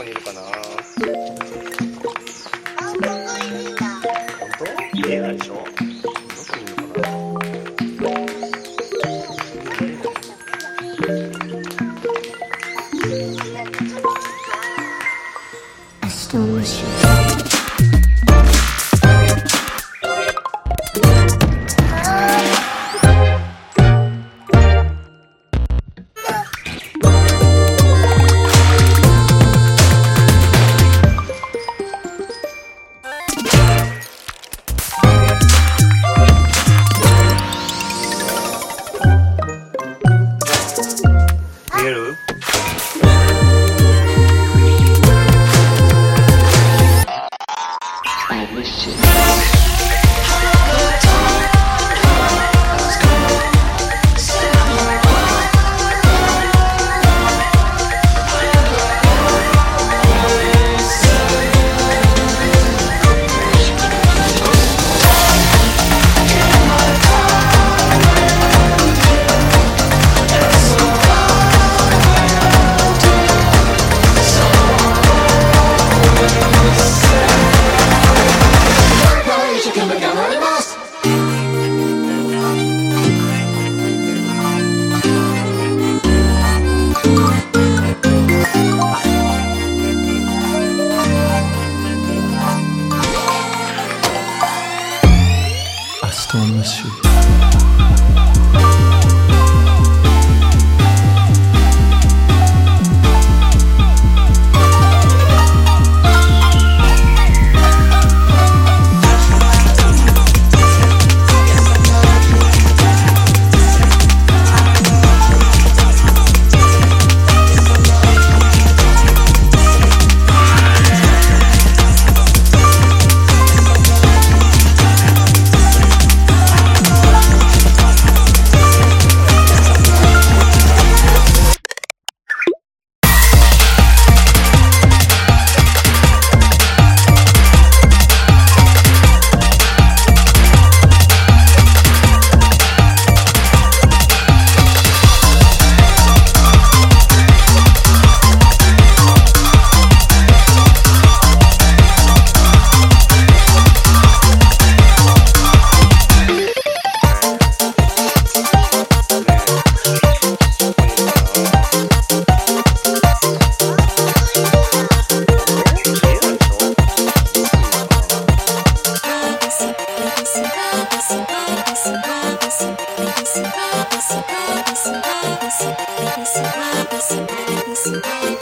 こにいるかな。 あ、ここいるんだ。 本当？見えないでしょ。どこにいるのかな。 I still miss you. I still miss you. Listen.